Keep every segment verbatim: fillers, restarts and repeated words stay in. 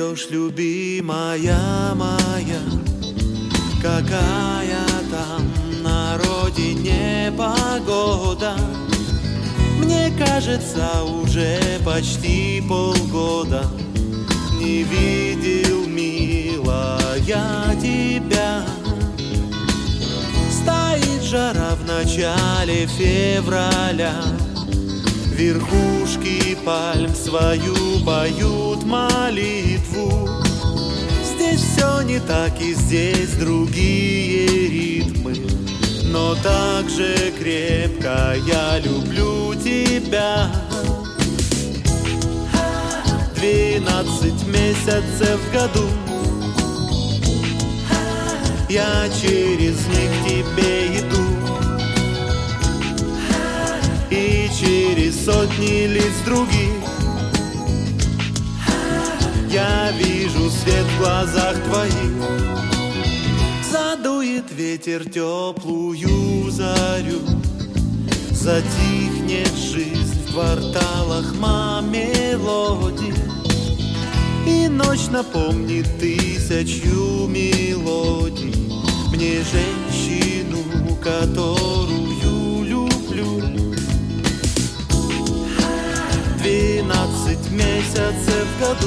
идешь, любимая моя? Какая там на родине погода? Мне кажется, уже почти полгода не видел, милая, тебя. Стоит жара в начале февраля, верхушки пальм свою поют молитву. Здесь все не так, и здесь другие ритмы, но так же крепко я люблю тебя. Двенадцать месяцев в году, я через них к тебе иду, и через сотни лиц других я вижу свет в глазах твоих. Задует ветер теплую зарю, затихнет жизнь в кварталах мелодий, и ночь напомнит тысячу мелодий мне, женщину, которую люблю. Двенадцать месяцев в году,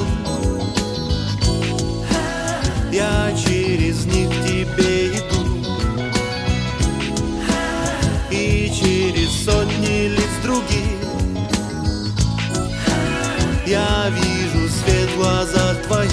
я через них к тебе иду, и через сотни лиц других я вижу свет в глазах твоих.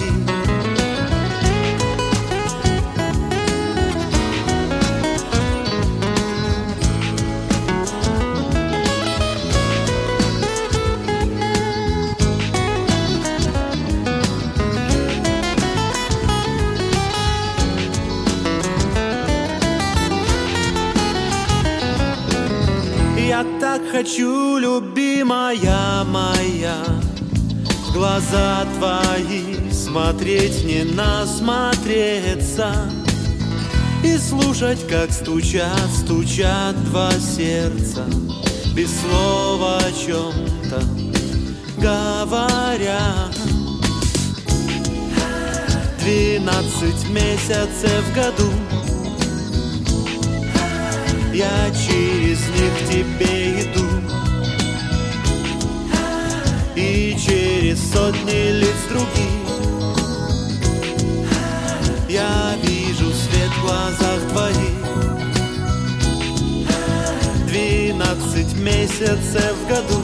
Я так хочу, любимая моя, в глаза твои смотреть, не насмотреться, и слушать, как стучат, стучат два сердца, без слова о чем-то говоря. Двенадцать месяцев в году, я через них к тебе иду, и через сотни лиц других я вижу свет в глазах твоих. Двенадцать месяцев в году,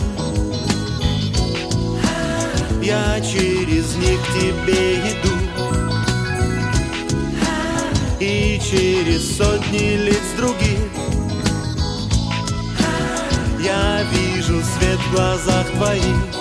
я через них к тебе иду, и через сотни лиц других я вижу свет в глазах твоих.